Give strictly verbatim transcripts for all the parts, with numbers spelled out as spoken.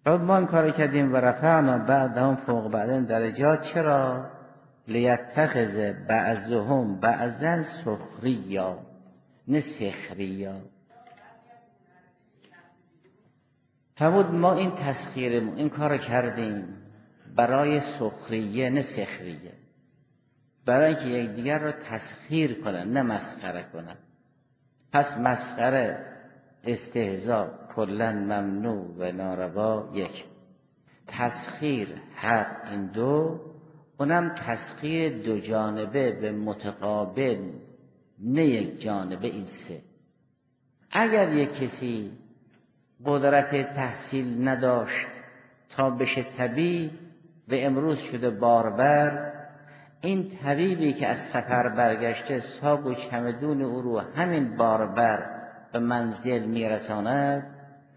و ما این کار کردیم و رفعنا بعضهم فوق بعض درجات. چرا؟ لیتخذ بعضهم بعضا سخریا نه سخریا. فرمود ما این تسخیر این کار کردیم برای سخریه نه سخریه، برای اینکه یکدیگر را تسخیر کنن نه مسخره کنن. پس مسخره استهزاء کلا ممنوع و ناروا یک، تسخیر حق این دو، اونم تسخیر دو جانبه به متقابل نه یک جانبه این سه. اگر یک کسی قدرت تحصیل نداشت تا بشه طبیب و امروز شده باربر، این طبیبی که از سفر برگشته ساق و چمدون او رو همین باربر به منزل میرساند،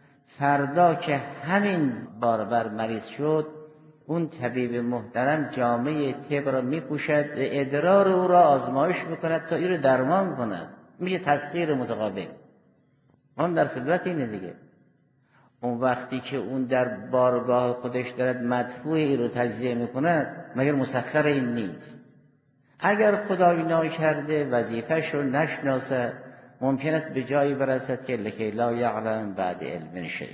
فردا که همین باربر مریض شد اون طبیب محترم جامعه طب را میپوشد و ادرار او را آزمایش میکند تا این رو درمان کند. میشه تسخیر متقابل. اون در خدمت اینه دیگه. اون وقتی که اون در بارگاه خودش دارد مدفوع این رو تجزیه میکند، مگر مسخر این نیست؟ اگر خدای ناکرده وظیفش رو نشناسد، ممکن است به جایی برسد که لکی لا یعلم بعد علم شیء.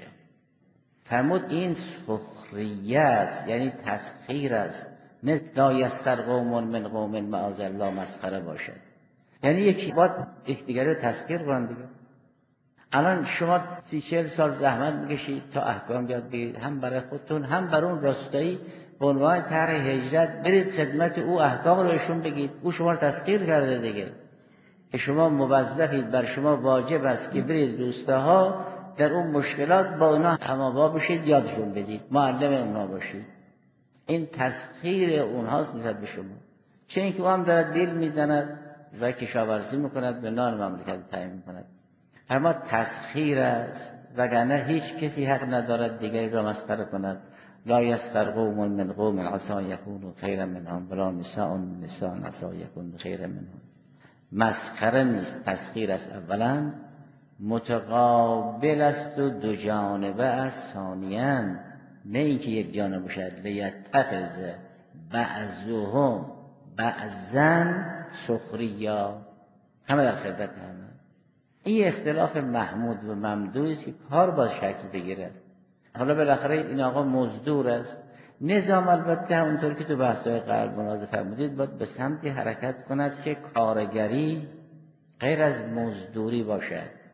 فرمود این سخریه است، یعنی تسخیر است، نه لا یسخر قوم من قوم معاذ الله مسخره باشد. یعنی یکی باید یکدیگر رو تسخیر کنند دیگه. الان شما سی چهل سال زحمت میکشید تا احکام یاد بگیرید، هم برای خودتون هم برای اون راستایی به عنوان طرح هجرت برید خدمت او احکام رو بهشون بگید. او شما رو تسخیر کرده دیگه که شما موظفید، بر شما واجب است که برید روستاها در اون مشکلات با اونا هم‌آوا بشید، یادشون بدید، معلم اونا باشید. این تسخیر اونهاست نسبت به شما. چه اینکه او هم دارد دیل میزند و کشاورزی میکند، به نان مملکت تعیین میکند. اما تسخیر است، وگرنه هیچ کسی حق ندارد دیگری را مسخره کند. لا یسخر قوم من قوم عسى یکونوا خیرا منهم ولا نساء من نساء عسى یکن خیرا منهم. مسخره نیست، تسخیر است. اولا متقابل است و دو جانبه است. ثانیاً نه اینکه یک جانبه باشد. لیتخذ بعضهم بعضا سخریا، همه در خدمت همه. این اختلاف محمود و ممدوحی است که کار باز شکل بگیره. حالا بالاخره این آقا مزدور است. نظام البته همونطور که تو بحث‌های قبل ملاحظه فرمودید باید به سمتی حرکت کند که کارگری غیر از مزدوری باشد.